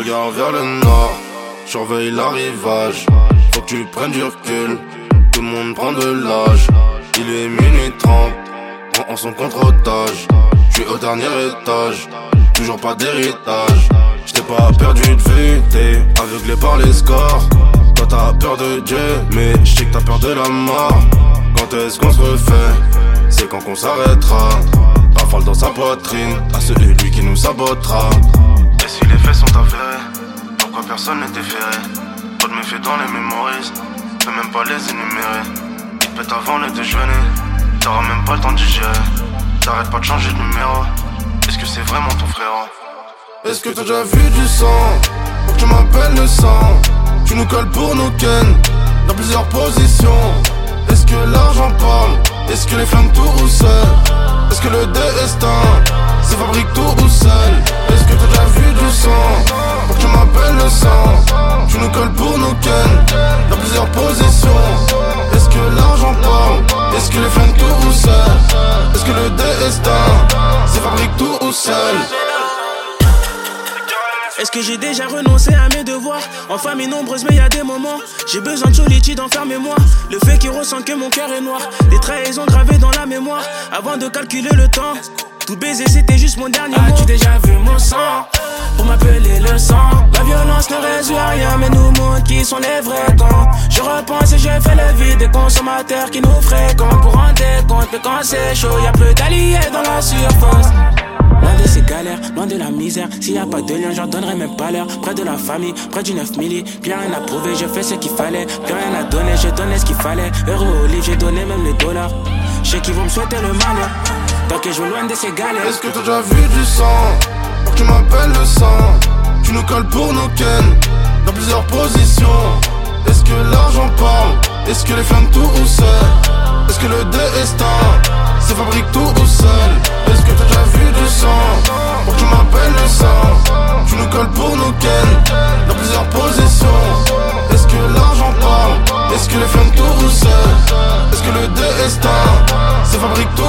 regarde vers le nord, surveille l'arrivage. Faut que tu prennes du recul, tout le monde prend de l'âge. Il est minuit 30, prends en son contre-otage. J'suis au dernier étage, toujours pas d'héritage. J't'ai pas perdu de vue, t'es aveuglé par les scores. Toi t'as peur de Dieu, mais j'sais que t'as peur de la mort. Quand est-ce qu'on se refait? C'est quand qu'on s'arrêtera. Rafale dans sa poitrine, à celui qui nous sabotera. Et si les faits sont avérés, pourquoi personne n'est déféré? Trop de méfaits dans les mémorises, peux même pas les énumérer. Il te pète avant le déjeuner, t'auras même pas le temps de digérer. T'arrêtes pas de changer de numéro, est-ce que c'est vraiment ton frère? Est-ce que t'as déjà vu du sang? Pour que tu m'appelles le sang. Tu nous colles pour nos ken, dans plusieurs positions. Est-ce que l'argent parle? Est-ce que les flammes tout ou seul? Est-ce que le destin se fabrique tout ou seul? Est-ce que t'as déjà vu du sang? Pour que tu m'appelles le sang. Tu nous colles pour nos ken, dans plusieurs positions. Est-ce que l'argent parle? Est-ce que les flammes tout ou seul? Est-ce que le destin se fabrique tout ou seul? Est-ce que j'ai déjà renoncé à mes devoirs? En famille nombreuse mais y'a des moments j'ai besoin de solitude, enfermez-moi. Le fait qui ressent que mon cœur est noir. Des trahisons gravées dans la mémoire. Avant de calculer le temps, tout baiser c'était juste mon dernier mot. As-tu déjà vu mon sang? Pour m'appeler le sang. La violence ne résout rien mais nous montre qui sont les vrais temps. Je repense et je fais le vide des consommateurs qui nous fréquentent. Pour rendre compte mais quand c'est chaud y'a plus d'alliés dans la surface. Loin de ces galères, loin de la misère. S'il y a pas de lien, j'en donnerai même pas l'heure. Près de la famille, près du 9 milli. Plus rien à prouver, je fais ce qu'il fallait. Plus rien à donner, je donnais ce qu'il fallait. Euro au livre, j'ai donné même les dollars. Je sais qu'ils vont me souhaiter le malheur. Tant que je veux loin de ces galères. Est-ce que t'as déjà vu du sang? Pour que tu m'appelles le sang. Tu nous colles pour nos ken, dans plusieurs positions. Est-ce que l'argent parle? Est-ce que les flammes tout ou seul? Est-ce que le destin se fabrique tout ou seul? Est-ce que t'as déjà vu du sang? Pour que tu m'appelles le sang. Tu nous colles pour nos ken, dans plusieurs positions. Est-ce que l'argent parle? Est-ce que les flammes tout ou seul? Est-ce que le destin se fabrique tout